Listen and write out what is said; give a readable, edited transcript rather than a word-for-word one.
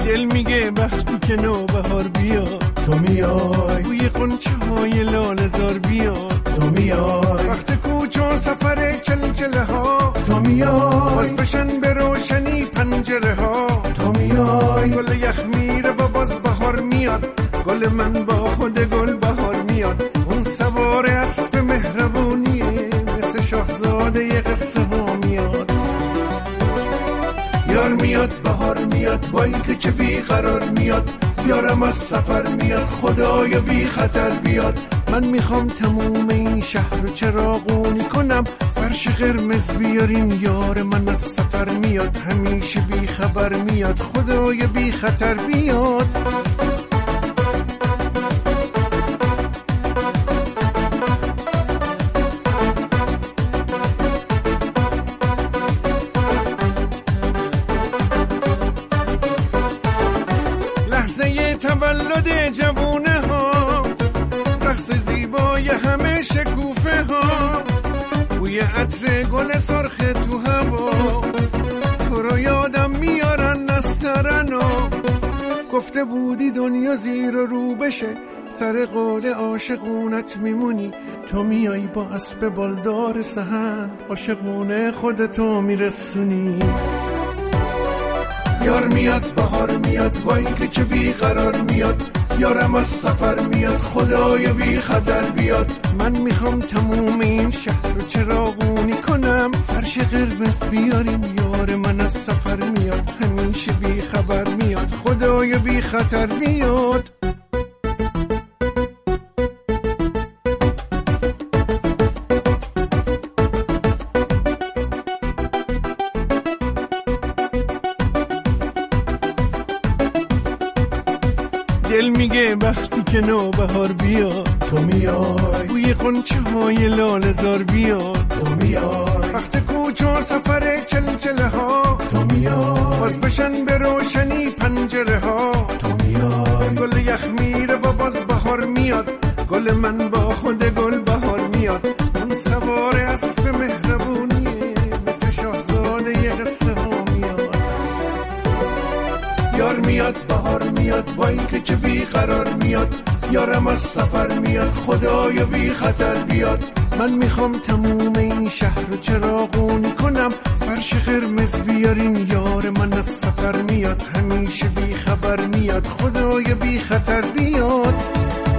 دل میگه وقتی که نوبهار بیاد تو میای، بوی غنچه های لاله زار بیاد تو میای، وقت کوچ و سفر چلچله ها تو میای، باز بشن به روشنی پنجره ها تو میای، گل یخ میره و باز بهار میاد، گل من با خود گل بهار میاد. اون سوار اسب مهربونیه مثل شاهزاده ی قصه ها میاد. یار میاد بهار میاد، وای که چه بیقرار میاد، یارم از سفر میاد، خدایا بی خطر بیاد. من میخوام تموم این شهر رو چراغونی کنم، فرش قرمز بیارین یار من از سفر میاد، همیشه بی خبر میاد، خدایا بی خطر بیاد. لحظه تولد جوونه ها، رقص زیبای همه شکوفه ها، بوی عطر گل سرخ تو هوا، تو رو یادم میارن نسترن و گفته بودی دنیا زیر و رو بشه، سر قول عاشقونت میمونی، تو میای با اسب بالدار سهند، عاشقونه خودتو میرسونی. یار میاد بهار میاد، وای که چه بیقرار میاد، یارم از سفر میاد، خدایا بی خطر بیاد. من میخوام تموم این شهر رو چراغونی کنم، فرش قرمز بیارین یار من از سفر میاد، همیشه بی خبر میاد، خدایا بی خطر بیاد. دل میگه وقتی که نوبهار بیاد تو میای، بوی غنچه های لاله زار بیاد تو میای، وقت کوچ و سفر چلچله ها تو میای، باز بشن به روشنی پنجره ها، تو میای، گل یخ میره و باز بهار میاد، گل من با خود گل بهار میاد. اون سوار اسب مهربونیه مثل شاهزاده ی قصه ها میاد. یار میاد بهار میاد، وای که چه بیقرار میاد، یارم از سفر میاد، خدایا بی خطر بیاد. من میخوام تموم این شهر رو چراغونی کنم، فرش قرمز بیارین یار من از سفر میاد، همیشه بی خبر میاد، خدایا بی خطر بیاد.